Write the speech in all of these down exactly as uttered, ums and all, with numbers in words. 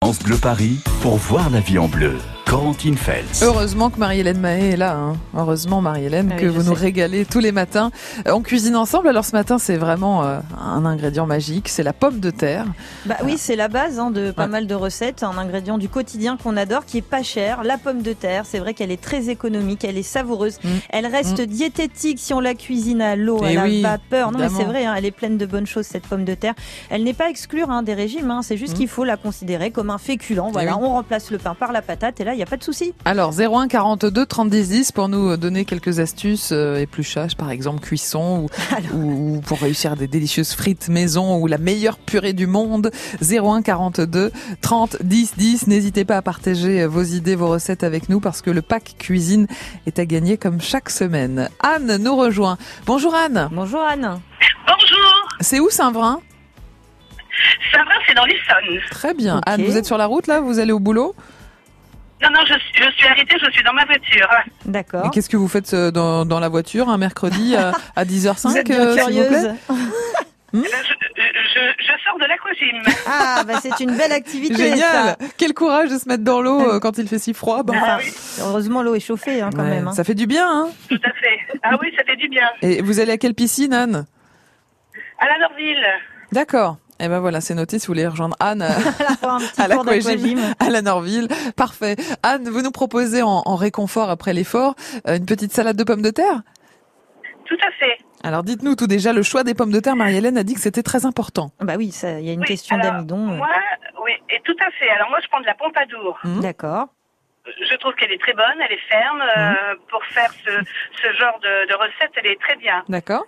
France Bleu Paris pour voir la vie en bleu. Corentine Feltz. Heureusement que Marie-Hélène Mahé est là. Hein. Heureusement, Marie-Hélène, oui, que vous sais. nous régalez tous les matins. Euh, on cuisine ensemble. Alors ce matin, c'est vraiment euh, un ingrédient magique. C'est la pomme de terre. Bah oui, c'est la base hein, de pas Ouais. mal de recettes. Un ingrédient du quotidien qu'on adore, qui est pas cher. La pomme de terre, c'est vrai qu'elle est très économique, elle est savoureuse. Mmh. Elle reste Mmh. diététique si on la cuisine à l'eau, Et à oui, la vapeur. Non mais évidemment. c'est vrai, hein, elle est pleine de bonnes choses cette pomme de terre. Elle n'est pas à exclure hein, des régimes. Hein, c'est juste Mmh. qu'il faut la considérer comme un féculent. Voilà, oui. on remplace le pain par la patate et là il y a pas de souci. Alors zéro un quarante-deux trente dix dix pour nous donner quelques astuces, euh, épluchage par exemple, cuisson ou, ou, ou pour réussir des délicieuses frites maison ou la meilleure purée du monde. Zéro un quarante-deux trente dix dix. N'hésitez pas à partager vos idées, vos recettes avec nous parce que le pack cuisine est à gagner comme chaque semaine. Anne nous rejoint. Bonjour Anne. Bonjour Anne. Bonjour, C'est où Saint-Vrain? Saint-Vrain, c'est dans l'Essonne. Très bien. Ok. Anne, vous êtes sur la route là? Vous allez au boulot? Non, non, je, suis- je suis arrêtée, je suis dans ma voiture. D'accord. Et qu'est-ce que vous faites euh, dans, dans la voiture un mercredi à, à dix heures cinq? Vous êtes bien curieuse. Eh ben, je, je, je sors de l'aquagym. Ah bah c'est une belle activité. Génial. Ça. Quel courage de se mettre dans l'eau euh, quand il fait si froid. Bah, Enfin, Ah oui. heureusement l'eau est chauffée hein, quand ouais, même. Hein. Ça fait du bien. Hein. Tout à fait. Ah oui, ça fait du bien. Et vous allez à quelle piscine, Anne? À la Norville. D'accord. Et ben voilà, c'est noté si vous voulez rejoindre Anne à, Pour un petit à cours l'aquagym, d'aquagym. à la Norville. Parfait. Anne, vous nous proposez en, en réconfort après l'effort euh, une petite salade de pommes de terre? Tout à fait. Alors dites-nous tout déjà, le choix des pommes de terre, Marie-Hélène a dit que c'était très important. Bah oui, ça, il y a une Oui, question alors, d'amidon. Moi, oui, et tout à fait. Alors moi, je prends de la pompadour. Mmh. D'accord. Je trouve qu'elle est très bonne, elle est ferme. euh, pour faire ce, ce genre de, de recette, elle est très bien. D'accord.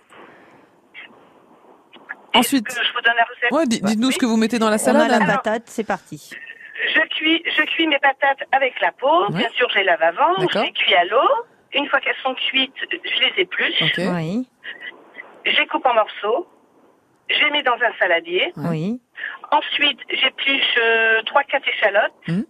Est-ce Ensuite, que je vous donne la recette? ouais, di- dites-nous Oui. ce que vous mettez dans la On a salade, la Anne. patate, c'est parti. Je cuis, je cuis mes patates avec la peau. Ouais. Bien sûr, je les lave avant. Je D'accord. les cuis à l'eau. Une fois qu'elles sont cuites, je les épluche. Ok. Oui, Je les coupe en morceaux. Je les mets dans un saladier. Ouais. oui. Ensuite, j'épluche euh, trois quatre échalotes Mhm.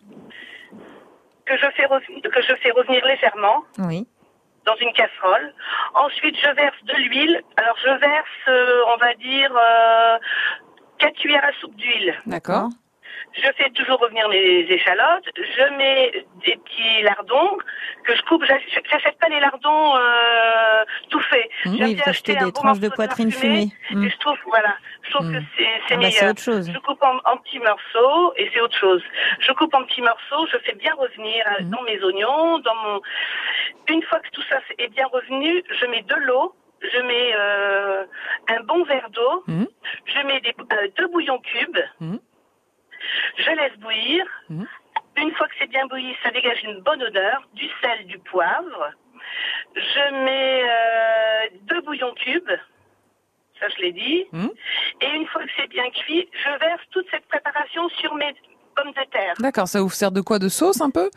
que je fais rev- que je fais revenir légèrement Oui. dans une casserole. Ensuite, je verse de l'huile. Alors, je verse, euh, on va dire, euh, quatre cuillères à soupe d'huile. D'accord. Je fais toujours revenir les échalotes. Je mets des petits lardons que je coupe. J'ach- J'achète pas les lardons euh, tout faits. Mmh. J'aime Oui, bien vous acheter achetez un des bon tranches de morceau poitrine beurre fumé. fumée. Mm. Et je trouve, voilà, je trouve Mmh. que c'est c'est Ah bah, c'est meilleur. autre chose. Je coupe en, en petits morceaux et c'est autre chose. Je coupe en petits morceaux. Je fais bien revenir euh, Mmh. dans mes oignons, dans mon. Une fois que tout ça est bien revenu, je mets de l'eau. Je mets euh, un bon verre d'eau. Mmh. Je mets des, euh, deux bouillons cubes. Mmh. Je laisse bouillir. Mmh. Une fois que c'est bien bouilli, ça dégage une bonne odeur, du sel, du poivre. Je mets euh, deux bouillons cubes, ça je l'ai dit. Mmh. Et une fois que c'est bien cuit, je verse toute cette préparation sur mes pommes de terre. D'accord, ça vous sert de quoi? De sauce un peu?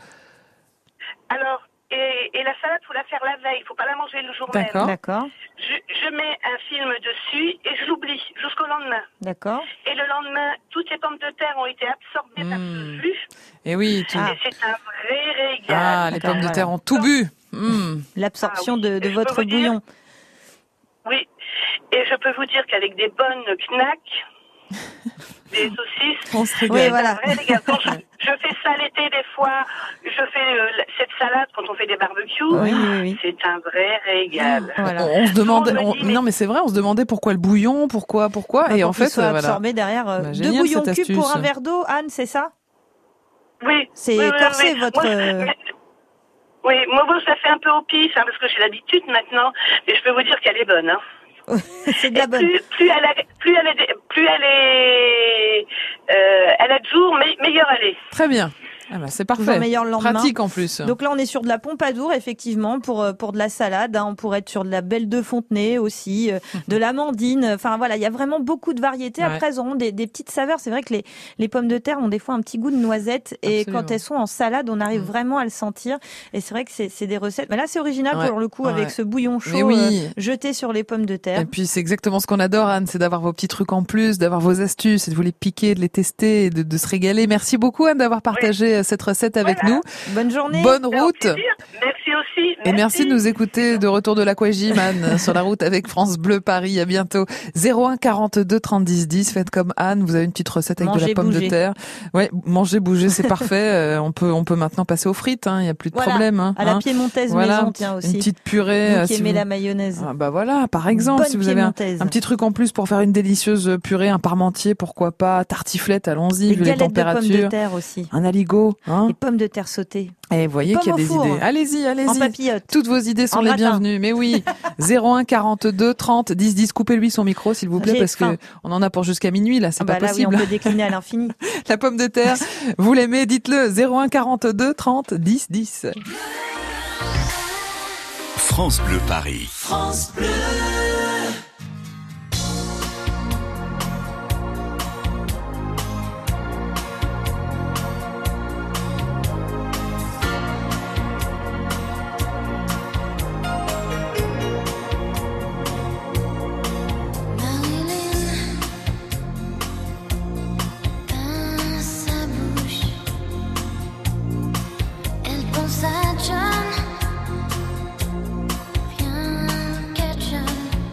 Alors, et, et la salade, faut la faire la veille, faut pas la manger le jour D'accord. même. D'accord. Je, je mets un film dessus et je l'oublie jusqu'au lendemain. D'accord. Et le lendemain, toutes les pommes de terre ont été absorbées par Mmh. ce jus. Et oui, tout. Ah. Et c'est un vrai régal. Ah, les D'accord, pommes de voilà. terre ont tout bu. Mmh. L'absorption Ah oui. de, de Je peux votre vous dire- bouillon. Oui, et je peux vous dire qu'avec des bonnes knacks, des saucisses, On se Oui, régale. voilà. un vrai régal. Quand je, je fais ça l'été des fois, je fais euh, cette salade quand on fait des barbecues, Oui, oui, oui. c'est un vrai régal. Voilà. On, on se demandait, Tout le monde on- me dit, mais- non mais c'est vrai, on se demandait pourquoi le bouillon, pourquoi, pourquoi, et Pour en qu'il fait, soit euh, voilà. absorbé derrière. euh, Bah, deux génial, bouillons cette cubes pour astuce. un verre d'eau, Anne, c'est ça? Oui. C'est oui, oui, corsé, oui. votre- Moi, je- mais- oui, moi, bon, je la fais un peu au pif, hein, parce que j'ai l'habitude maintenant, mais je peux vous dire qu'elle est bonne. Hein. C'est de la Et bonne. plus, plus elle a, plus elle est, plus elle est, euh, elle a de jours, mais meilleure elle est. Très bien. Ah bah, c'est Toujours parfait. meilleur le lendemain. Pratique en plus. Donc là, on est sur de la pompadour, effectivement, pour euh, pour de la salade. Hein. On pourrait être sur de la belle de Fontenay aussi, euh, de l'amandine. Enfin voilà, il y a vraiment beaucoup de variétés. Ouais. Après, elles auront des, des petites saveurs. C'est vrai que les les pommes de terre ont des fois un petit goût de noisette, et Absolument. quand elles sont en salade, on arrive Mm. vraiment à le sentir. Et c'est vrai que c'est c'est des recettes. Mais là, c'est original Ouais. pour le coup, Ouais. avec ce bouillon chaud Mais oui. euh, jeté sur les pommes de terre. Et puis c'est exactement ce qu'on adore, Anne, c'est d'avoir vos petits trucs en plus, d'avoir vos astuces, et de vous les piquer, de les tester, et de, de se régaler. Merci beaucoup, Anne, d'avoir partagé partager cette recette avec Voilà. nous. Bonne journée. Bonne Au route. plaisir. Merci aussi. Et merci de nous écouter de retour de l'Aquagym, Anne, sur la route avec France Bleu Paris. À bientôt. zéro un quarante-deux trente dix dix. Faites comme Anne. Vous avez une petite recette avec Manger, de la pomme bouger. de terre. Ouais, manger, bouger, c'est parfait. Euh, on peut, on peut maintenant passer aux frites. Hein. Il y a plus de Voilà. problème. Hein. À la Hein. piémontaise Voilà. maison, tiens aussi. Une petite purée. Vous euh, qui si aimez vous- la mayonnaise. Ah bah voilà, par exemple, Bonne si vous avez un, piémontaise. un petit truc en plus pour faire une délicieuse purée, un parmentier, pourquoi pas, tartiflette, allons-y, Des vu les galettes de pommes de températures. terre aussi. Un aligot, hein. Les pommes de terre sautées. Et vous voyez pommes qu'il y a au des four. idées. Allez-y, En allez-y. papillote. Toutes vos idées sont En les gratin. bienvenues. Mais oui. zéro un quarante-deux trente dix dix. Coupez-lui son micro, s'il vous plaît, J'ai parce faim. que on en a pour jusqu'à minuit, là. C'est Ah bah pas là, oui, possible. on peut décliner à l'infini. La pomme de terre. Vous l'aimez? Dites-le. zéro un quarante-deux trente dix dix. France Bleu Paris. Marilyn, dans sa bouche, elle pense à John, rien qu'à John.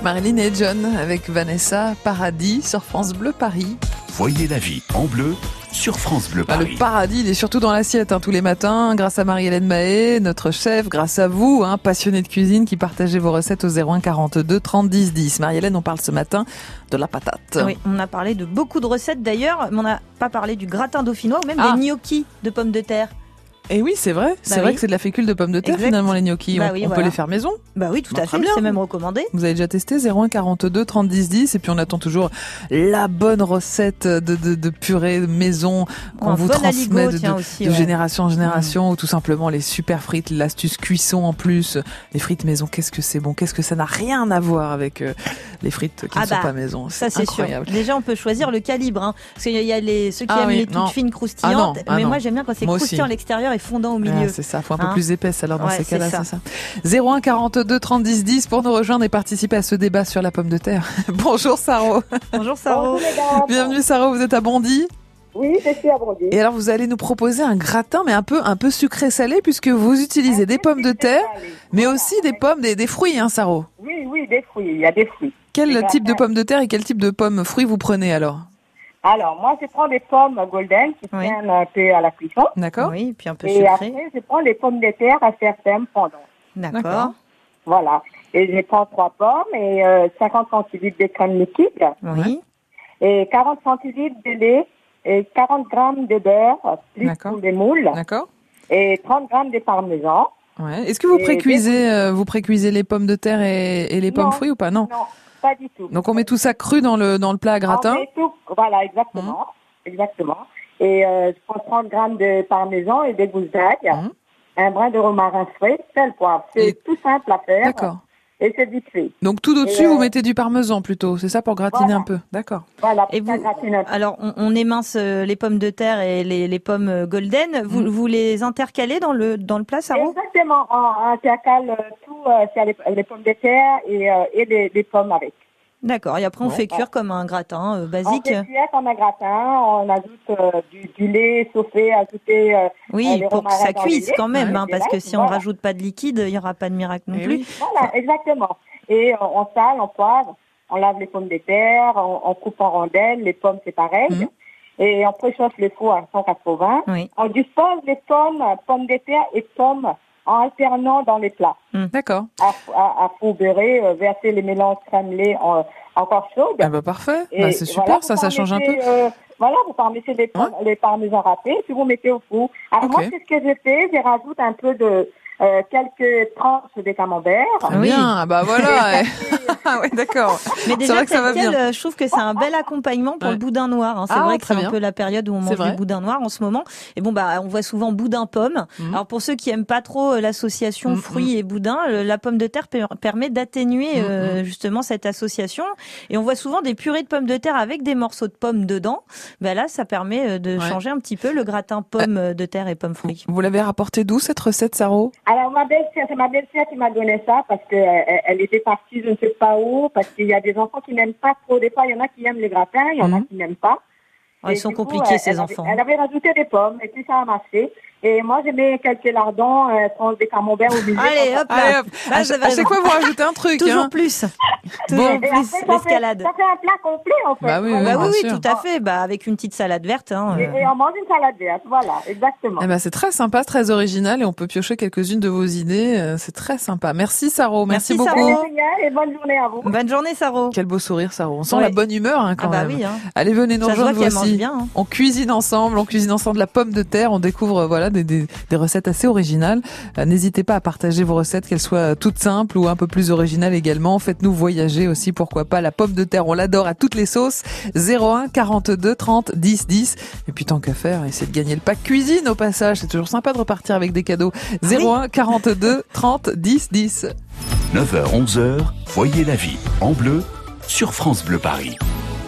Marilyn et John avec Vanessa, Paradis sur France Bleu Paris. Voyez la vie en bleu sur France Bleu Ah, Paris. le paradis, il est surtout dans l'assiette hein, tous les matins, grâce à Marie-Hélène Mahé, notre chef, grâce à vous, hein, passionnés de cuisine, qui partagez vos recettes au zéro un quarante-deux trente dix dix. Marie-Hélène, on parle ce matin de la patate. Oui, on a parlé de beaucoup de recettes d'ailleurs, mais on n'a pas parlé du gratin dauphinois ou même Ah. des gnocchis de pommes de terre. Et oui, c'est vrai, c'est Bah vrai oui. que c'est de la fécule de pommes de terre Exact. finalement les gnocchis. Bah on oui, on voilà. peut les faire maison. Bah oui, tout Bah, à très fait, bien. c'est même recommandé. Vous avez déjà testé zéro un quarante-deux trente dix dix et puis on attend toujours la bonne recette de, de, de purée maison qu'on Un vous bon transmet aligot, de, tiens, de- aussi, de ouais. génération en génération ou tout simplement les super frites, l'astuce cuisson en plus. Les frites maison, qu'est-ce que c'est bon, qu'est-ce que ça n'a rien à voir avec euh, les frites qui Ah ne sont bah, pas maison. Ça c'est sûr. incroyable. Déjà on peut choisir le calibre, hein, parce qu'il y a les ceux qui Ah aiment oui, les toutes non. fines croustillantes, Ah non, ah mais non. moi j'aime bien quand c'est Moi aussi. croustillant à l'extérieur et fondant au Ah, milieu. c'est ça, faut un peu Hein. plus épaisse alors dans Ouais, ces c'est cas-là, ça. c'est ça. zéro un quarante-deux trente dix dix pour nous rejoindre et participer à ce débat sur la pomme de terre. Bonjour Saro. Bonjour Saro. Bienvenue Saro, vous êtes à Bondy. Oui, je suis à Bondy. Et alors vous allez nous proposer un gratin mais un peu un peu sucré salé puisque vous utilisez des pommes de terre mais aussi des pommes des, des fruits hein Saro. Oui, oui, des fruits, il y a des fruits. Quel Des type de gratins. pommes de terre et quel type de pommes fruits vous prenez alors? Alors, moi, je prends des pommes golden qui Oui. tiennent un peu à la cuisson. D'accord? Oui, puis un peu Et sucré. après, je prends les pommes de terre à certaines fondants. D'accord. D'accord. Voilà. Et je prends trois pommes et euh, cinquante centilitres de crème liquide Oui. et quarante centilitres de lait et quarante grammes de beurre, plus D'accord. pour les moules, D'accord? et trente grammes de parmesan. Ouais. Est-ce que vous Et précuisez euh, vous précuisez les pommes de terre et, et les pommes Non. fruits ou pas? Non. Non, pas du tout. Donc on met tout ça cru dans le dans le plat à gratin. On met tout, voilà, exactement. Exactement. Et euh, je prends trente grammes de parmesan et des gousses d'ail, Mhm. un brin de romarin frais, sel, poivre. C'est Et- tout simple à faire. D'accord. Et c'est vite fait. Donc tout au-dessus Et, euh, vous mettez du parmesan plutôt, c'est ça pour gratiner voilà. un peu. D'accord. Voilà, Et pour ça vous- gratine un peu. Alors on, on émince euh, les pommes de terre et les, les pommes euh, golden. Vous, Mm. vous les intercalez dans le dans le plat, Saro? Exactement. On, on intercale euh, tout, euh, c'est les, les pommes de terre et, euh, et les, les pommes avec. D'accord. Et après on Bon. fait cuire comme un gratin euh, On basique. fait cuire comme un gratin, on ajoute euh, du, du lait chauffé, ajouter euh, Oui, euh, les pour que romarins ça dans le cuise lait. quand même, Ouais. hein, parce que si on Voilà. rajoute pas de liquide, il y aura pas de miracle non Eh plus. oui. Voilà, exactement. Et euh, on sale, on poivre, on lave les pommes de terre, on, on coupe en rondelles, les pommes c'est pareil. Mhm. Et on préchauffe le four à cent quatre-vingts. Oui. On dispose les pommes, pommes de terre et pommes en alternant dans les plats. D'accord. À, à, à four beurré, euh, verser les mélanges crème-lait en, encore chaudes. Ah bah parfait. Et Bah, c'est super, voilà, ça, vous ça change un peu. parmettez, euh, voilà, vous parmettez les, pommes, les parmesans râpés, puis vous mettez au four. Alors Ok. moi, c'est ce que je fais, je rajoute un peu de euh, quelques tranches de camembert. Très Oui. bien, bah voilà. Ah ouais, d'accord. Mais C'est déjà, vrai que ça va tel quel, bien. euh, je trouve que c'est un bel accompagnement pour Ouais. le boudin noir. hein. C'est Ah, vrai que très c'est un bien. peu la période où on C'est mange vrai. du boudin noir en ce moment. Et bon, bah, on voit souvent boudin pomme. Mhm. Alors pour ceux qui aiment pas trop euh, l'association Mhm, fruits et boudin, le- la pomme de terre per- permet d'atténuer Mhm, euh, justement cette association. Et on voit souvent des purées de pommes de terre avec des morceaux de pommes dedans. Bah là, ça permet euh, de Ouais. changer un petit peu le gratin pommes de terre et pommes fruits. Vous l'avez rapporté d'où cette recette, Saro? Alors ma belle-sœur, c'est ma belle-sœur qui m'a donné ça parce que euh, elle était partie je ne sais pas où, parce qu'il y a des enfants qui n'aiment pas trop. Des fois, il y en a qui aiment les gratins, il y en a Mhm. qui n'aiment pas. Oh, ils Et sont du coup, compliqués, elle- ces elle avait- enfants. Elle avait rajouté des pommes et puis ça a marché. Et moi, je mets quelques lardons, euh, tranches de camembert au milieu. Allez, comme ça. hop là. Allez hop. Là, À, vous avez à chaque raison. fois, vous rajoutez un truc. Toujours hein. plus. Bon. Toujours Et après, plus ça fait, l'escalade. ça fait un plat complet en fait. Bah oui, Voilà. oui, Bah oui, bien oui, sûr. tout à fait. Bah avec une petite salade verte. Hein, Et, euh. et on mange une salade verte, voilà, exactement. Eh ben, c'est très sympa, très original et on peut piocher quelques-unes de vos idées. euh, C'est très sympa. Merci, Saro. Merci, Merci, beaucoup. Saro. C'est génial et bonne journée à vous. Bonne journée, Saro. Quel beau sourire, Saro. On sent Ouais. la bonne humeur hein, quand Ah bah même. oui, hein. Allez, venez nous Ça se voit rejoindre vous qu'elle mange aussi. bien. hein. On cuisine ensemble, on cuisine ensemble la pomme de terre, on découvre euh, voilà des, des, des recettes assez originales. Euh, N'hésitez pas à partager vos recettes, qu'elles soient toutes simples ou un peu plus originales également. Faites-nous voyager aussi, pourquoi pas. La pomme de terre, on l'adore à toutes les sauces. zéro un quarante-deux trente dix dix. Et puis tant qu'à faire, essayez de gagner le pack cuisine au passage. C'est toujours sympa de repartir avec des cadeaux. zéro un quarante-deux trente dix dix. neuf heures onze heures, voyez la vie en bleu sur France Bleu Paris.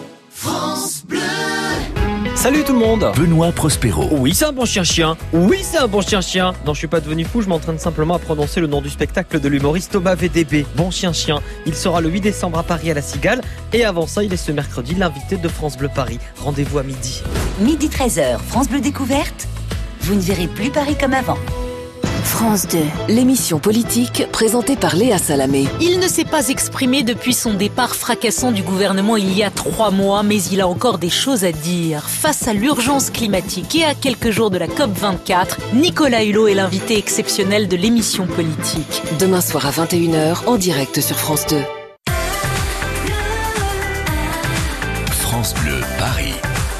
Salut tout le monde. Benoît Prospero. Oui, c'est un bon chien-chien. Oui, c'est un bon chien-chien. Non, je suis pas devenu fou, je m'entraîne simplement à prononcer le nom du spectacle de l'humoriste Thomas V D B. Bon chien-chien. Il sera le huit décembre à Paris à la Cigale. Et avant ça, il est ce mercredi l'invité de France Bleu Paris. Rendez-vous à midi. Midi treize heures, France Bleu Découverte. Vous ne verrez plus Paris comme avant. France deux, l'émission politique présentée par Léa Salamé. Il ne s'est pas exprimé depuis son départ fracassant du gouvernement il y a trois mois, mais il a encore des choses à dire. Face à l'urgence climatique et à quelques jours de la COP vingt-quatre, Nicolas Hulot est l'invité exceptionnel de l'émission politique. Demain soir à vingt et une heures, en direct sur France deux. France Bleu Paris.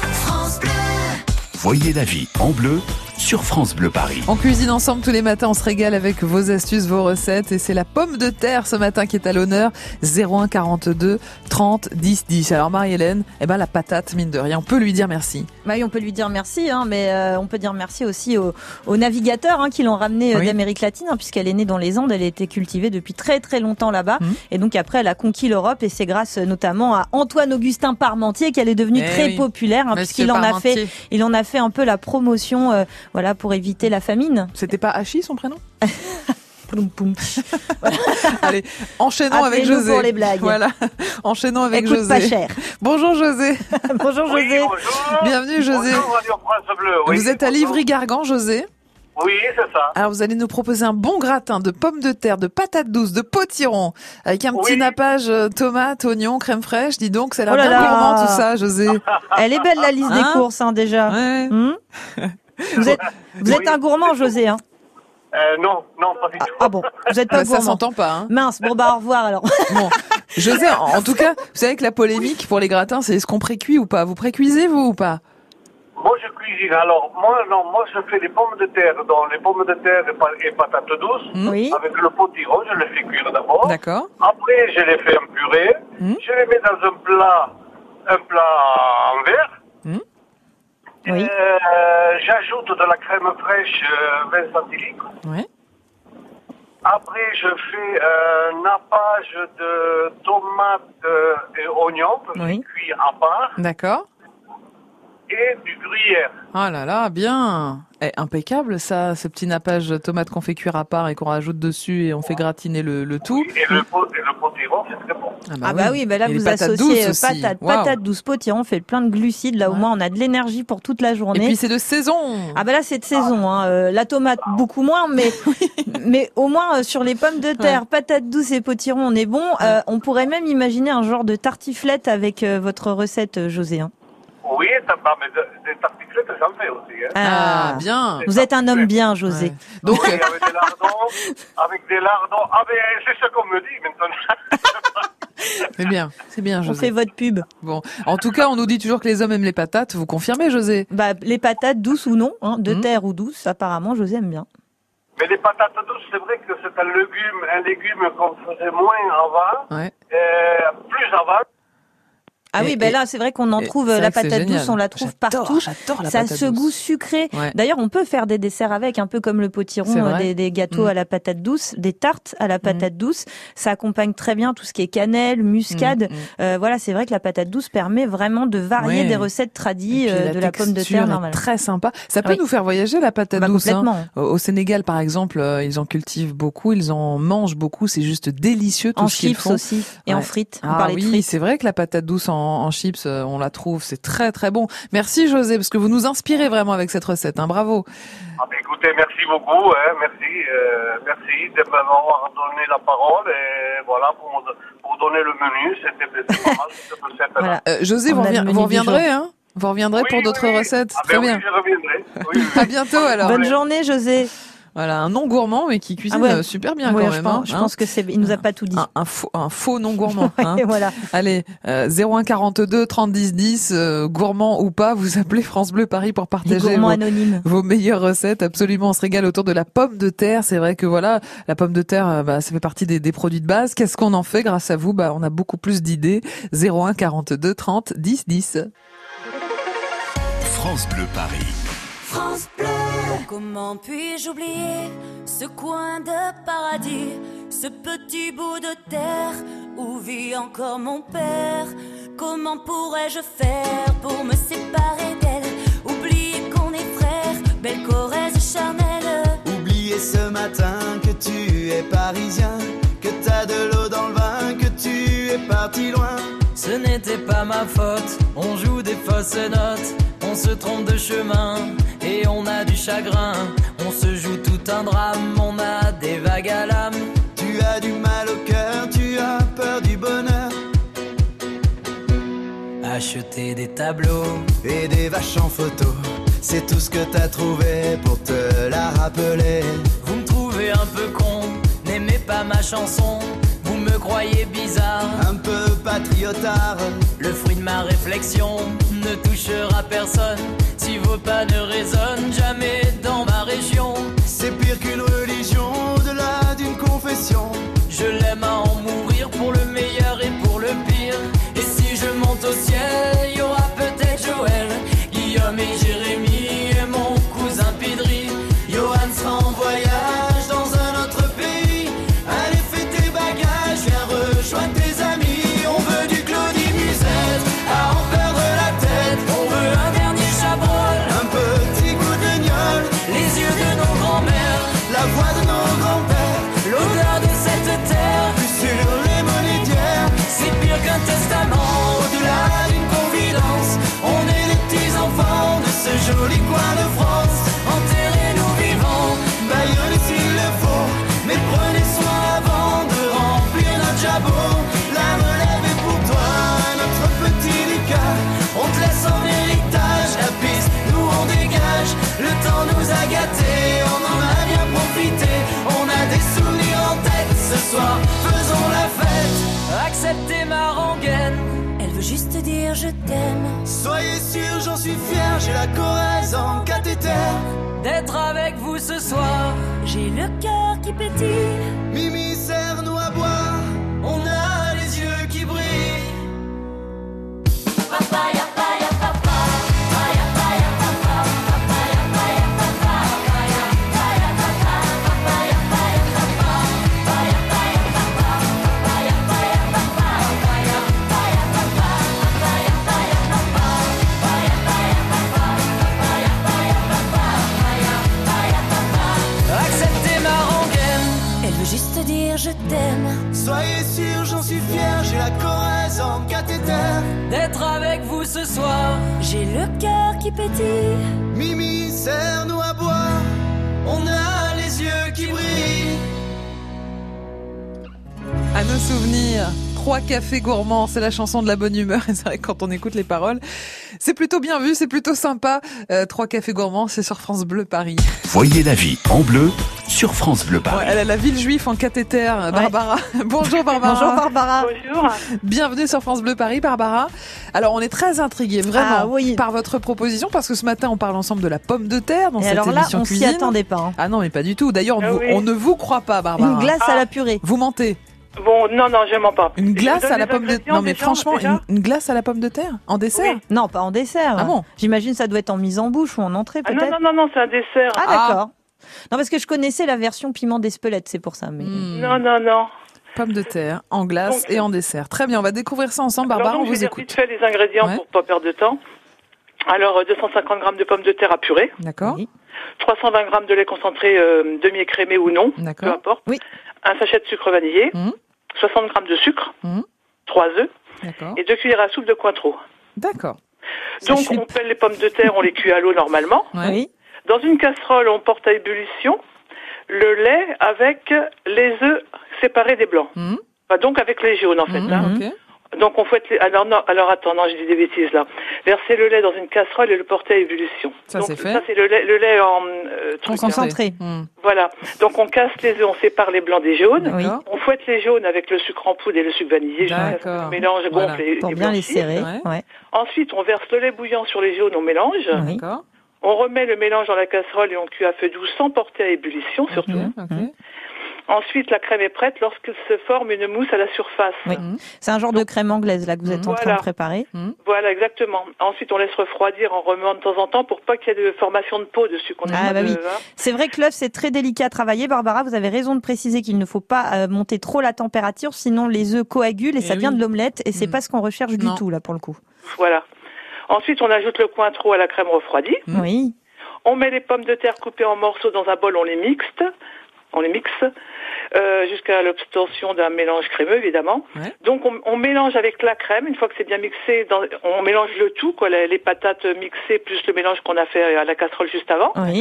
Voyez la vie en bleu sur France Bleu Paris. On cuisine ensemble tous les matins, on se régale avec vos astuces, vos recettes et c'est la pomme de terre ce matin qui est à l'honneur. zéro un quarante-deux trente dix dix. Alors Marie-Hélène, eh ben la patate, mine de rien, on peut lui dire merci. Bah oui, on peut lui dire merci, hein, mais euh, on peut dire merci aussi aux, aux navigateurs hein, qui l'ont ramenée euh, oui. d'Amérique latine, hein, puisqu'elle est née dans les Andes, elle a été cultivée depuis très très longtemps là-bas, mmh. et donc après elle a conquis l'Europe et c'est grâce euh, notamment à Antoine-Augustin Parmentier qu'elle est devenue eh très oui. populaire, hein, puisqu'il en a fait, il en a fait un peu la promotion, euh, voilà, pour éviter la famine. C'était pas Hachi son prénom? Poum, poum. Voilà. Allez, enchaînons avec José. Pour les blagues. Voilà, enchaînons avec Écoute José. Pas cher. Bonjour José. Bonjour José. Oui, bonjour. Bienvenue José. Bonjour Radio France Bleu. Oui, vous êtes à Livry-Gargan, José. Oui, c'est ça. Alors vous allez nous proposer un bon gratin de pommes de terre, de patates douces, de potiron, avec un petit oui. nappage euh, tomate, oignon, crème fraîche. Dis donc, c'est la oh là bien là. gourmand tout ça, José. Elle est belle la liste hein des courses hein, déjà. Ouais. Hum vous êtes, vous êtes oui. un gourmand, José. Hein. Euh, non, non, pas du ah, tout. ah bon, vous êtes pas bah, gourmand. Ça s'entend pas. Hein. Mince, bon bah au revoir alors. Bon, José, en, en tout cas, vous savez que la polémique pour les gratins, c'est est-ce qu'on précuit ou pas? Vous précuisez vous ou pas? Moi, je cuisine. Alors, moi, non, moi, je fais des pommes de terre, dans les pommes de terre et, pa- et patates douces. Mmh. Oui. Avec le potiron, je les fais cuire d'abord. D'accord. Après, je les fais en purée. Mmh. Je les mets dans un plat, un plat en verre. Mmh. Oui. Euh, j'ajoute de la crème fraîche, euh, vingt centilitres. Ouais. Après, je fais un nappage de tomates euh, et oignons que Oui. je cuis à part. D'accord. Et du gruyère. Oh là là, bien. Eh, impeccable ça, ce petit nappage de tomates qu'on fait cuire à part et qu'on rajoute dessus et on fait gratiner le, le tout. Et le, pot, et le potiron, c'est très bon. Ah bah, Ah bah oui, bah là et les vous patates associez douces aussi. patates, Wow. patates douces, potiron, fait plein de glucides. Là au Ouais. moins on a de l'énergie pour toute la Et journée. puis c'est de saison. Ah bah là c'est de saison, hein. Euh, la tomate beaucoup moins, mais mais au moins euh, sur les pommes de terre, Ouais. patates douces et potiron on est bon. Euh, on pourrait même imaginer un genre de tartiflette avec euh, votre recette, euh, José. Hein. Oui, ça va, mais de- des tartiflettes, j'en fais aussi. Hein. Ah, bien. Vous êtes un homme bien, José. Ouais. Donc, Oui, avec des lardons, avec des lardons. Ah ben, c'est ce qu'on me dit maintenant. c'est bien, c'est bien, On José. fait votre pub. Bon, en tout cas, on nous dit toujours que les hommes aiment les patates. Vous confirmez, José? Bah les patates douces ou non, hein, de Mmh. terre ou douces, apparemment José aime bien. Mais les patates douces, c'est vrai que c'est un légume, un légume qu'on faisait moins avant, Ouais. euh, plus avant. Ah Et- oui, ben et- là, c'est vrai qu'on en et trouve, c'est la vrai que c'est patate génial. douce, on la trouve J'adore, partout. j'adore la Ça a patate ce douce. goût sucré. Ouais. D'ailleurs, on peut faire des desserts avec, un peu comme le potiron, C'est euh, vrai. des, des gâteaux Mm. à la patate douce, des tartes à la patate douce. Ça accompagne très bien tout ce qui est cannelle, muscade. Mm, mm. Euh, voilà, c'est vrai que la patate douce permet vraiment de varier Ouais. des recettes tradies Et puis euh, de la pomme de texture terre est normale. très sympa. Ça peut Oui. nous faire voyager la patate Bah, douce. hein. complètement. Au au Sénégal, par exemple, euh, ils en cultivent beaucoup, ils en mangent beaucoup. C'est juste délicieux tout En ce qu'ils chips font. aussi et en Ouais. frites. On Ah parlait de oui, frites. c'est vrai que la patate douce en, en chips, euh, on la trouve, c'est très très bon. Merci José, parce que vous nous inspirez vraiment avec cette recette. Hein. Bravo. Ah ben, écoutez, merci beaucoup, hein, merci, euh, merci de m'avoir donné la parole et voilà pour, me- pour donner le menu. C'était c'était pas mal cette recette-là. Voilà. Euh, José, On vous, a le revien- menu vous du reviendrez, jour. hein Vous reviendrez Oui, pour d'autres oui, oui. recettes. Ah, Très ben bien. Oui, je reviendrai. Oui, oui. À bientôt alors. Bonne journée, José. Voilà, un non gourmand mais qui cuisine Ah ouais. euh, super bien Ouais, quand je même. pense, hein. je pense que c'est, il nous a pas tout dit. Un, un faux, un faux non gourmand. Hein. Et voilà. Allez, euh, zéro un quarante-deux trente dix dix, euh, gourmand ou pas, vous appelez France Bleu Paris pour Les partager gourmands vos, anonymes. vos meilleures recettes. Absolument, on se régale autour de la pomme de terre. C'est vrai que voilà, la pomme de terre, euh, bah, ça fait partie des, des produits de base. Qu'est-ce qu'on en fait grâce à vous? Bah, on a beaucoup plus d'idées. zéro un quarante-deux trente dix dix. France Bleu Paris. France Bleu. Comment puis-je oublier ce coin de paradis, ce petit bout de terre où vit encore mon père? Comment pourrais-je faire pour me séparer d'elle? Oublier qu'on est frères, belle Corrèze charnelle. Oublier ce matin que tu es parisien, que t'as de l'eau dans le vin, que tu es parti loin. Ce n'était pas ma faute, on joue des fausses notes, on se trompe de chemin et on a du chagrin, on se joue tout tout un drame, on a des vagues à l'âme. Tu as du mal au cœur, tu as peur du bonheur. Acheter des tableaux et des vaches en photo, c'est tout ce que t'as trouvé pour te la rappeler. Vous me trouvez un peu con, n'aimez pas ma chanson. Vous me croyez bizarre, un peu patriotard. Le fruit de ma réflexion ne touchera personne si vos pas ne résonnent jamais dans ma région. C'est pire qu'une religion, au-delà d'une confession. Je l'aime à en mourir pour le meilleur et pour le pire. Et si je monte au ciel, y aura peut-être Joël, Guillaume et Jérémy et mon cousin Pidri. Johan sera en voyage dans un autre pays. Allez fais tes bagages, viens rejoindre tes amis. On veut du Claudie Musette, à en perdre la tête. On veut un dernier Chabrol, un petit goût de gnôle. Les yeux de nos grands-mères, la voix de nos grands-pères, l'odeur de cette terre. Plus sur les monnaies d'hier, c'est pire qu'un testament. Au-delà d'une confidence, on est les petits enfants de ce joli coin de France. Enterrez-nous vivants, baillonnez s'il le faut, mais prenez soin avant de remplir notre jabot. La relève est pour toi, notre petit Lucas. On te laisse en héritage la piste, nous on dégage. Le temps nous a gâtés, on en a bien profité. On a des souvenirs en tête, ce soir faisons la fête. Acceptez ma rengaine, elle veut juste dire je t'aime. Soyez sûr, j'en suis fier, j'ai la Corrèze en cathéter. D'être avec vous ce soir, j'ai le cœur qui pétille. Mimi, serre-nous à boire, on a les yeux qui brillent. Papaya, papaya, papa, papaya, papaya, papa, papaya, papaya, papa, papaya, papaya, papa, papaya, papaya, papa, papaya, papaya, papa, papaya, papaya, papa, papaya, papaya, papa, papaya, papaya, papa, papaya, papaya, papa, papaya, papaya, papa, papaya, papaya, papa. Acceptez ma rengaine, elle veut juste dire je t'aime. Soyez sûr, j'en suis fier, j'ai la Corrèze en cathéter. D'être avec vous ce soir, j'ai le cœur qui pétille. Mimi, serre-nous à boire, on a les yeux qui brillent. À nos souvenirs, Trois cafés gourmands, c'est la chanson de la bonne humeur. Et c'est vrai que quand on écoute les paroles, c'est plutôt bien vu, c'est plutôt sympa. Euh, Trois cafés gourmands, c'est sur France Bleu Paris. Voyez la vie en bleu sur France Bleu Paris. Ouais, elle a la ville juif en cathéter, Barbara. Ouais. Bonjour Barbara. Bonjour Barbara. Bonjour. Bienvenue sur France Bleu Paris, Barbara. Alors on est très intrigués vraiment ah, oui. par votre proposition parce que ce matin on parle ensemble de la pomme de terre dans Et cette alors là, émission on cuisine. s'y attendait pas. Hein. Ah non, mais pas du tout. D'ailleurs, ah vous, oui. on ne vous croit pas, Barbara. Une glace ah. à la purée. Vous mentez. Bon, non, non, je mens pas. Une glace à la des pomme de terre. Non, mais déjà, franchement, déjà une, une glace à la pomme de terre en dessert. Oui. Non, pas en dessert. Ah bon? J'imagine ça doit être en mise en bouche ou en entrée ah, peut-être. Non, non, non, non, c'est un dessert. Ah, ah d'accord. Non, parce que je connaissais la version piment d'Espelette, c'est pour ça. Mais... Mmh. Non, non, non. Pomme de terre en glace donc, et en dessert. Très bien, on va découvrir ça ensemble. Barbara, alors, donc, on vous je vais écoute. vite fait les ingrédients ouais. pour pas perdre de temps. Alors, deux cent cinquante grammes de pommes de terre à purée. D'accord. Oui. trois cent vingt grammes de lait concentré euh, demi-écrémé ou non. D'accord. Peu importe. Oui. Un sachet de sucre vanillé. Mmh. soixante grammes de sucre. Mmh. trois œufs. D'accord. Et deux cuillères à soupe de Cointreau. D'accord. Donc, suis... on pèle les pommes de terre, on les cuit à l'eau normalement. Ouais. Oui. Dans une casserole, on porte à ébullition le lait avec les œufs séparés des blancs. Mmh. Enfin, donc avec les jaunes, en fait. Mmh. Hein. Okay. Donc, on fouette les... Alors, non, alors, attends, non, je dis des bêtises, là. Verser le lait dans une casserole et le porter à ébullition. Ça, donc, c'est fait. Ça, c'est le lait, le lait en... Euh, truc, concentré. Mmh. Voilà. Donc, on casse les œufs, on sépare les blancs des jaunes. Oui. On fouette les jaunes avec le sucre en poudre et le sucre vanillé. jusqu'à ce que le mélange voilà. gonfle et, Pour et bien les blanchisse. serrer. Ouais. Ouais. Ensuite, on verse le lait bouillant sur les jaunes, on mélange. Oui. D'accord. On remet le mélange dans la casserole et on cuit à feu doux sans porter à ébullition, surtout. Okay. Okay. Mmh. Ensuite, la crème est prête lorsqu'il se forme une mousse à la surface. Oui. Mmh. C'est un genre de crème anglaise là que vous êtes Voilà. en train de préparer. Mmh. Voilà, exactement. Ensuite, on laisse refroidir en remuant de temps en temps pour pas qu'il y ait de formation de peau dessus. Qu'on Ah, ait bah de, oui. hein. C'est vrai que l'œuf c'est très délicat à travailler. Barbara, vous avez raison de préciser qu'il ne faut pas euh, monter trop la température, sinon les œufs coagulent et, et ça oui. vient de l'omelette et c'est mmh. pas ce qu'on recherche non. du tout là pour le coup. Voilà. Ensuite, on ajoute le Cointreau à la crème refroidie. Mmh. Oui. On met les pommes de terre coupées en morceaux dans un bol, on les mixe. On les mixe euh, jusqu'à l'obtention d'un mélange crémeux, évidemment. Ouais. Donc, on, on mélange avec la crème. Une fois que c'est bien mixé, dans, on mélange le tout, quoi, les, les patates mixées plus le mélange qu'on a fait à la casserole juste avant. Oui. D'accord.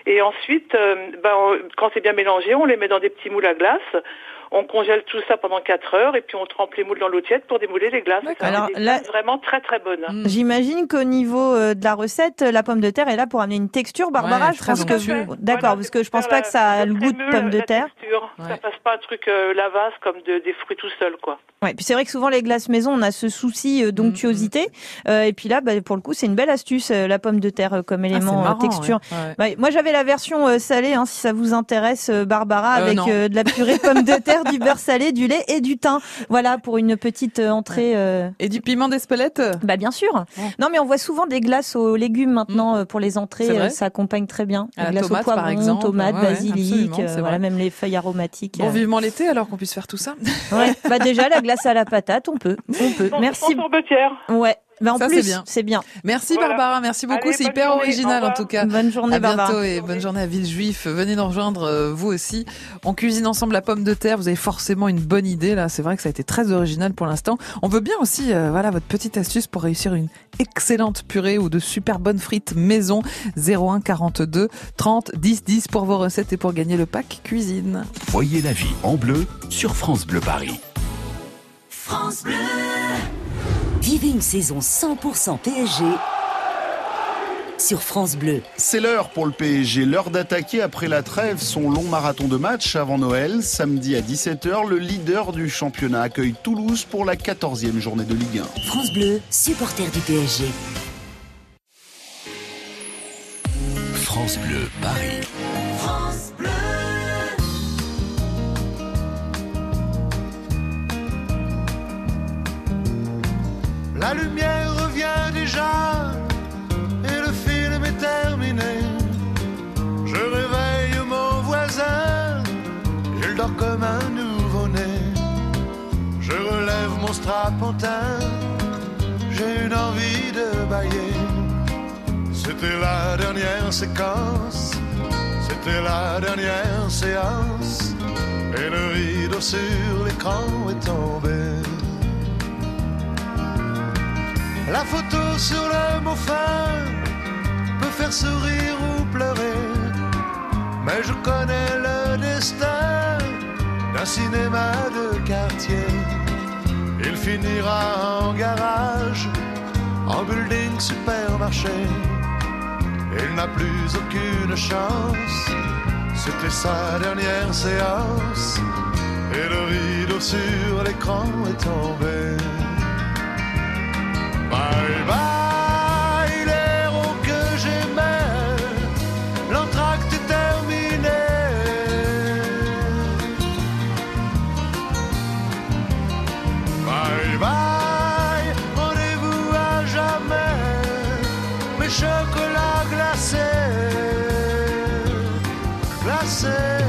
Et ensuite, euh, ben, quand c'est bien mélangé, on les met dans des petits moules à glace. On congèle tout ça pendant quatre heures et puis on trempe les moules dans l'eau tiède pour démouler les glaces. Ça Alors des là, glaces vraiment très très bonnes. Mmh. J'imagine qu'au niveau euh, de la recette, la pomme de terre est là pour amener une texture. Barbara, Ouais, je pense que onctueux. vous... d'accord, voilà, parce que je pense pas que ça a le goût de pomme de terre. Ouais. Ça passe pas un truc euh, lavasse comme de, des fruits tout seuls, quoi. Ouais, puis c'est vrai que souvent les glaces maison, on a ce souci euh, d'onctuosité. Mmh. Euh, et puis là, bah, pour le coup, c'est une belle astuce, euh, la pomme de terre euh, comme élément ah, marrant, texture. Ouais. Ouais. Bah, moi, j'avais la version euh, salée, hein, si ça vous intéresse, euh, Barbara, euh, avec euh, de la purée de pommes de terre, du beurre salé, du lait et du thym. Voilà, pour une petite euh, entrée. Euh... Et du piment d'Espelette. Bah bien sûr. Ouais. Non, mais on voit souvent des glaces aux légumes maintenant mmh. pour les entrées. Euh, ça accompagne très bien. À des glaces tomate, au poivron, par exemple. tomates, ouais, basilic, euh, voilà, même les feuilles aromatiques. Bon, vivement l'été alors qu'on puisse faire tout ça. Ouais. Bah déjà la glace à la patate, on peut, on peut. Sans, Merci. Sans sorbetière. Ouais. Ben en ça, plus, c'est bien. C'est bien. Merci voilà. Barbara, merci beaucoup. Allez, c'est hyper journée, original en tout cas. Bonne journée à bientôt Barbara. Et bonne journée à Villejuif. Venez nous rejoindre euh, vous aussi. On cuisine ensemble la pomme de terre. Vous avez forcément une bonne idée là. C'est vrai que ça a été très original pour l'instant. On veut bien aussi, euh, voilà, votre petite astuce pour réussir une excellente purée ou de super bonnes frites maison. zéro un quarante-deux trente dix dix pour vos recettes et pour gagner le pack cuisine. Voyez la vie en bleu sur France Bleu Paris. France Bleu. Vivez une saison cent pour cent P S G sur France Bleu. C'est l'heure pour le P S G, l'heure d'attaquer après la trêve son long marathon de match avant Noël. Samedi à dix-sept heures, le leader du championnat accueille Toulouse pour la quatorzième journée de Ligue un. France Bleu, supporter du P S G. France Bleu Paris. France Bleu. La lumière revient déjà et le film est terminé. Je réveille mon voisin, il dort comme un nouveau-né. Je relève mon strapontin, j'ai une envie de bâiller. C'était la dernière séquence, c'était la dernière séance, et le rideau sur l'écran est tombé. La photo sur le mot fin peut faire sourire ou pleurer, mais je connais le destin d'un cinéma de quartier. Il finira en garage, en building supermarché. Il n'a plus aucune chance, c'était sa dernière séance, et le rideau sur l'écran est tombé. Bye bye, l'héros que j'aimais, l'entracte est terminé. Bye bye, rendez-vous à jamais, mes chocolats glacés, glacés.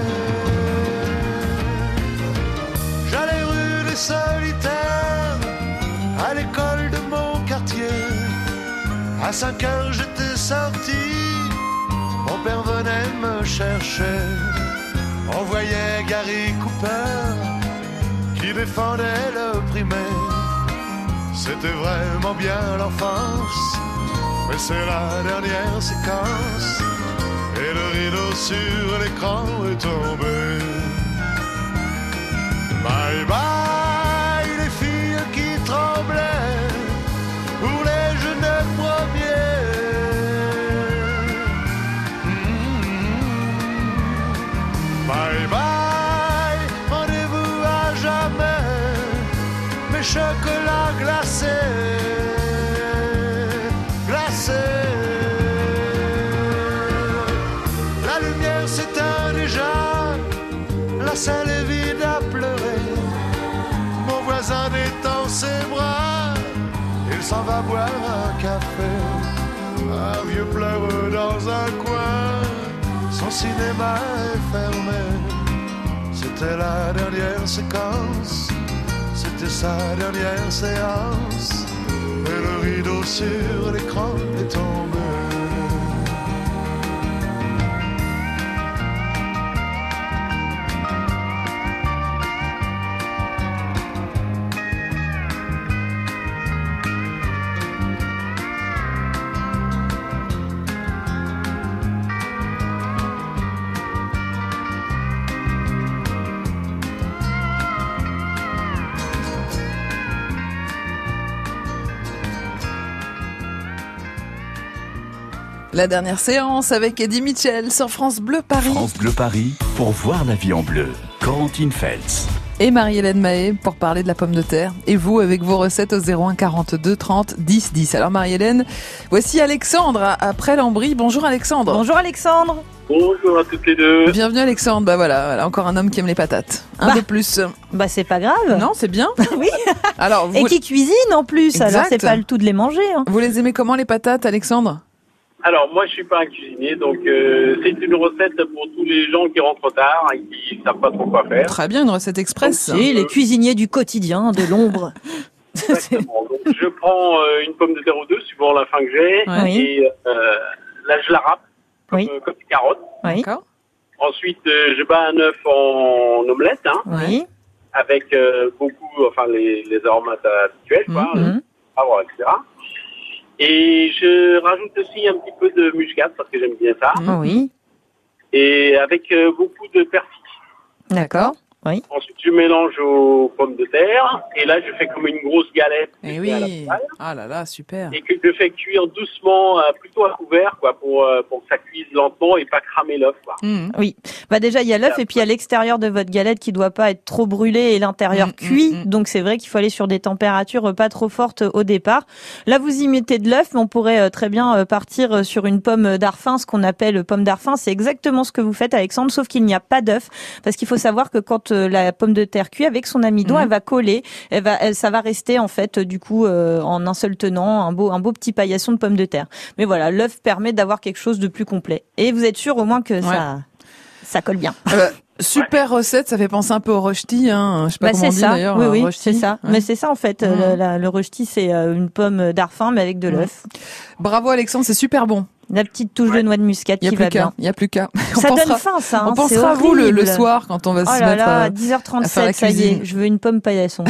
J'allais rue des Solitaires, à l'école de mon quartier. À cinq heures j'étais sorti, mon père venait me chercher. On voyait Gary Cooper qui défendait l'opprimé. C'était vraiment bien l'enfance, mais c'est la dernière séquence, et le rideau sur l'écran est tombé. Bye bye les filles qui tremblaient pour les jeunes premiers. Mmh. Bye bye, rendez-vous à jamais, mes chocolats glacés, glacés. La lumière s'éteint déjà, la salle est vide à pleurer. Mon voisin détend ses bras, il s'en va boire un café. Un vieux pleure dans un coin, son cinéma est fermé. C'était la dernière séquence, c'était sa dernière séance, et le rideau sur l'écran est tombé. La dernière séance avec Eddie Mitchell sur France Bleu Paris. France Bleu Paris pour voir la vie en bleu. Corentine Feltz. Et Marie-Hélène Mahé pour parler de la pomme de terre. Et vous avec vos recettes au zéro un quarante-deux trente dix dix. Alors Marie-Hélène, voici Alexandre après Lambry. Bonjour Alexandre. Bonjour Alexandre. Bonjour à toutes les deux. Bienvenue Alexandre. Bah voilà, voilà encore un homme qui aime les patates. Un bah, de plus. Bah c'est pas grave. Non, c'est bien. Oui. Alors vous... Et qui cuisine en plus. Exact. Alors c'est pas le tout de les manger. Hein. Vous les aimez comment les patates, Alexandre? Alors moi je suis pas un cuisinier, donc euh, c'est une recette pour tous les gens qui rentrent tard et qui savent pas trop quoi faire. Très bien, une recette express. Donc, si, les cuisiniers du quotidien, de l'ombre. Exactement. Donc je prends euh, une pomme de terre ou deux suivant la faim que j'ai, oui. et euh, là je la râpe comme, oui. euh, comme des carottes. Oui. D'accord. Ensuite euh, je bats un œuf en omelette, hein, oui. avec euh, beaucoup, enfin les, les aromates habituels, quoi, mm-hmm. poivre, et cetera. Et je rajoute aussi un petit peu de muscade parce que j'aime bien ça. Mmh. Oui. Et avec euh, beaucoup de persil. D'accord. Oui. Ensuite, je mélange aux pommes de terre. Et là, je fais comme une grosse galette. Et oui. Ah là là, super. Et que je fais cuire doucement, euh, plutôt à couvert, quoi, pour, euh, pour que ça cuise lentement et pas cramer l'œuf, quoi. Mmh. Oui. Bah déjà, il y a l'œuf et puis il y a l'extérieur de votre galette qui doit pas être trop brûlé et l'intérieur mmh, cuit. Mmh. Donc c'est vrai qu'il faut aller sur des températures pas trop fortes au départ. Là, vous y mettez de l'œuf, mais on pourrait très bien partir sur une pomme d'Arfin, ce qu'on appelle pomme d'Arfin. C'est exactement ce que vous faites, Alexandre, sauf qu'il n'y a pas d'œuf. Parce qu'il faut savoir que quand la pomme de terre cuit avec son amidon, mmh. elle va coller, elle va, elle, ça va rester en fait du coup euh, en un seul tenant, un beau, un beau petit paillasson de pomme de terre. Mais voilà, l'œuf permet d'avoir quelque chose de plus complet. Et vous êtes sûr au moins que ouais. ça, ça colle bien. Euh, super ouais. recette, ça fait penser un peu au rösti, hein. Je sais pas bah, comment on dit ça. d'ailleurs. Oui, oui, rösti. c'est ça. Ouais. Mais c'est ça en fait. Mmh. Le, la, le rösti, c'est une pomme d'Arfin mais avec de l'œuf. Mmh. Bravo Alexandre, c'est super bon. La petite touche ouais. de noix de muscade qui va bien. Il y a plus qu'à. Ça donne faim, ça. Hein, on pensera à vous le, le soir quand on va oh se là mettre là, à, dix heures trente-sept, à faire la ça y cuisine. est, je veux une pomme paillasson.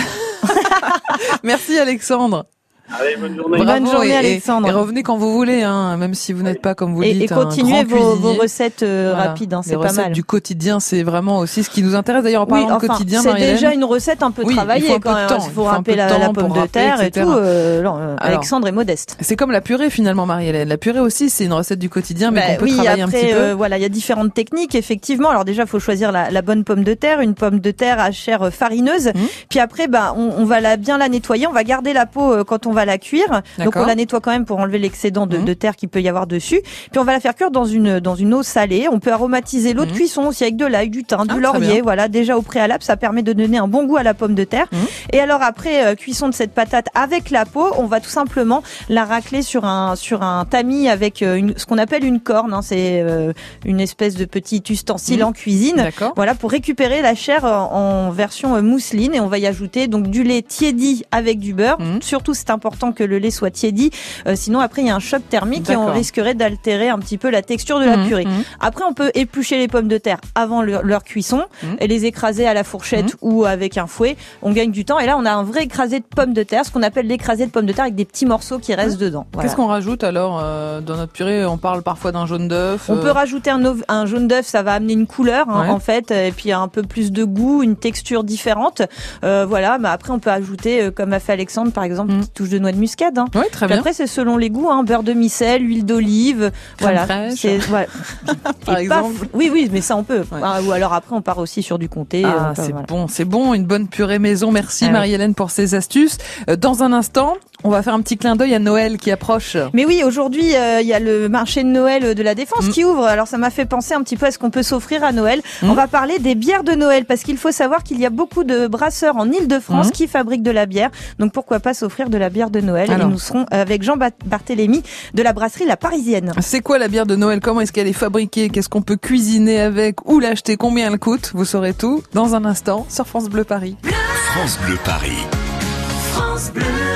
Merci Alexandre. Allez, bonne journée. Bravo, bonne journée, et, Alexandre. Et, et revenez quand vous voulez, hein, même si vous n'êtes pas, comme vous et, dites, et continuez un grand vos, cuisinier. vos recettes euh, voilà. rapides, hein, c'est Les pas recettes mal. du quotidien, c'est vraiment aussi ce qui nous intéresse. D'ailleurs, en parlant oui, enfin, de quotidien, c'est Marie-Hélène, déjà une recette un peu oui, travaillée il faut un quand peu de même. temps. Il faut râper la, la pomme de terre et tout. Euh, non, euh, Alors, Alexandre est modeste. C'est comme la purée finalement, Marie-Hélène. La purée aussi, c'est une recette du quotidien, mais bah, qu'on peut oui, travailler après, un petit peu. Euh, voilà, il y a différentes techniques, effectivement. Alors déjà, il faut choisir la, la bonne pomme de terre, une pomme de terre à chair farineuse. Mmh. Puis après, bah, on, on va la bien la nettoyer. On va garder la peau euh, quand on va la cuire. Donc on la nettoie quand même pour enlever l'excédent de, mmh. de terre qu'il peut y avoir dessus. Puis on va la faire cuire dans une dans une eau salée. On peut aromatiser l'eau mmh. de cuisson aussi avec de l'ail, du thym, du ah, laurier. Voilà, déjà au préalable, ça permet de donner un bon goût à la pomme de terre. Mmh. Et alors après euh, cuisson de cette patate avec la peau, on va tout simplement la racler sur un sur un tamis avec euh, une, ce qu'on appelle une corne. Hein, c'est euh, une espèce de petit ustensile mmh. en cuisine. Voilà, pour récupérer la chair en, en version euh, mousseline. Et on va y ajouter donc du lait tiédi avec du beurre. Mmh. Surtout, c'est important que le lait soit tiédi. Euh, sinon, après, il y a un choc thermique et on risquerait d'altérer un petit peu la texture de la mmh, purée. Mmh. Après, on peut éplucher les pommes de terre avant leur, leur cuisson mmh. et les écraser à la fourchette mmh. ou avec un fouet. On gagne du temps. Et là, on a un vrai écrasé de pommes de terre, ce qu'on appelle l'écrasé de pommes de terre avec des petits morceaux qui restent mmh. dedans. Voilà. Qu'est-ce qu'on rajoute alors euh, dans notre purée? On parle parfois d'un jaune d'œuf. On euh... peut rajouter un, ov- un jaune d'œuf, ça va amener une couleur hein, ouais. en fait, et puis un peu plus de goût, une texture différente. Euh, voilà. Mais après, on peut ajouter, euh, comme a fait Alexandre, par exemple, mmh. une petite touche de noix de muscade. Hein. Oui, très puis bien. Après, c'est selon les goûts, hein, beurre de micelle, huile d'olive, crème voilà. fraîche. C'est, voilà. Par Et exemple. Paf, oui, oui, mais ça on peut. Ouais. Ah, ou alors après, on part aussi sur du comté. Ah, euh, c'est voilà. bon, c'est bon, une bonne purée maison. Merci ah, Marie-Hélène oui. pour ces astuces. Dans un instant, on va faire un petit clin d'œil à Noël qui approche. Mais oui, aujourd'hui, il euh, y a le marché de Noël de la Défense mmh. qui ouvre. Alors ça m'a fait penser un petit peu à ce qu'on peut s'offrir à Noël. Mmh. On va parler des bières de Noël parce qu'il faut savoir qu'il y a beaucoup de brasseurs en Île-de-France mmh. qui fabriquent de la bière. Donc pourquoi pas s'offrir de la bière de Noël. Alors. Et nous serons avec Jean Barthélémy de la brasserie La Parisienne. C'est quoi la bière de Noël? Comment est-ce qu'elle est fabriquée? Qu'est-ce qu'on peut cuisiner avec? Où l'acheter? Combien elle coûte? Vous saurez tout dans un instant sur France Bleu Paris. France Bleu Paris. France Bleu.